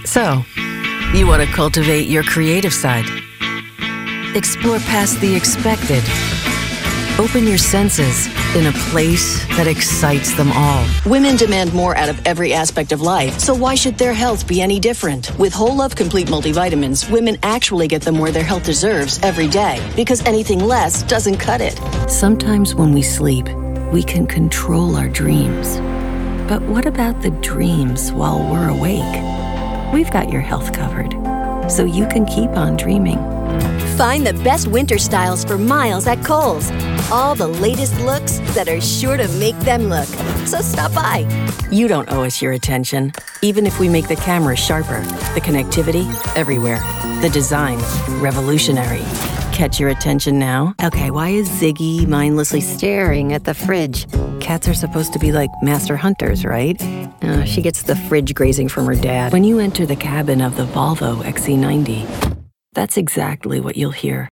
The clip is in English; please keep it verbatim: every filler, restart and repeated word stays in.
So, you want to cultivate your creative side. Explore past the expected. Open your senses in a place that excites them all. Women demand more out of every aspect of life, so why should their health be any different? With Whole Love Complete Multivitamins, women actually get the more their health deserves every day, because anything less doesn't cut it. Sometimes when we sleep, we can control our dreams. But what about the dreams while we're awake? We've got your health covered, so you can keep on dreaming. Find the best winter styles for Miles at Kohl's. All the latest looks that are sure to make them look. So stop by. You don't owe us your attention, even if we make the camera sharper, the connectivity everywhere, the design revolutionary. Catch your attention now? Okay, why is Ziggy mindlessly staring at the fridge? Cats are supposed to be like master hunters, right? Uh, she gets the fridge grazing from her dad. When you enter the cabin of the Volvo X C ninety, that's exactly what you'll hear.